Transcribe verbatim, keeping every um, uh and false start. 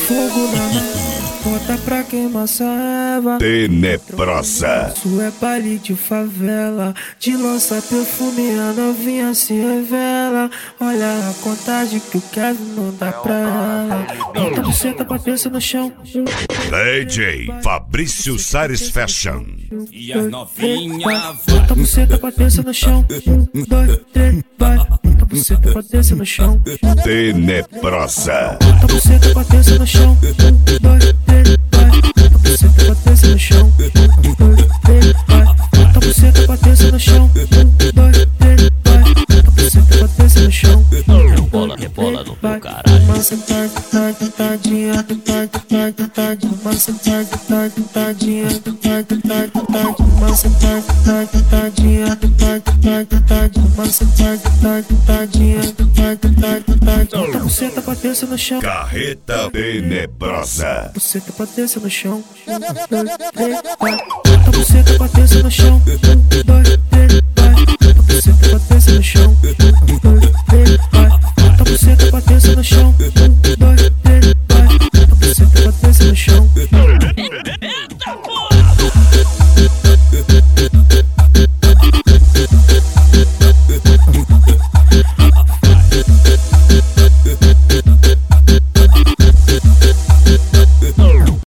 fogo na mão, bota pra queimar sua erva. Tenebrosa. Isso é baile de favela, de lança perfume, a novinha se revela. Olha a contagem que o Kevin não dá pra ela. Bota você com a cabeça no chão. D J Fabrício Sares Fashion. E a novinha bota você com a cabeça no chão. Um, dois, três, vai. Bota você com a cabeça no chão. Tenebrosa. Bota você com a cabeça no chão. Um, dois, três, vai. Bota você com a cabeça no chão. Um, dois, três, vai. Bota você com a cabeça no chão. Um, dois, três, vai. Bota você com a cabeça no chão. rebola, rebola no teu caralho. Massa tá, tá, tá, tadinha, tá, tá, tá, tadinha. Massa tá, tá, tá, tadinha, tá, tá, tá, tadinha. Massa tá, tá, tá, tadinha, tá, tá, tá, tadinha. Massa tá, tá, tá, tadinha, tá, tá, tá, tadinha. Bota você com a cabeça no chão. Carreta Tenebrosa. Você com a cabeça no chão. Um, dois, três, vai. Bota você com a cabeça no chão. Um, dois,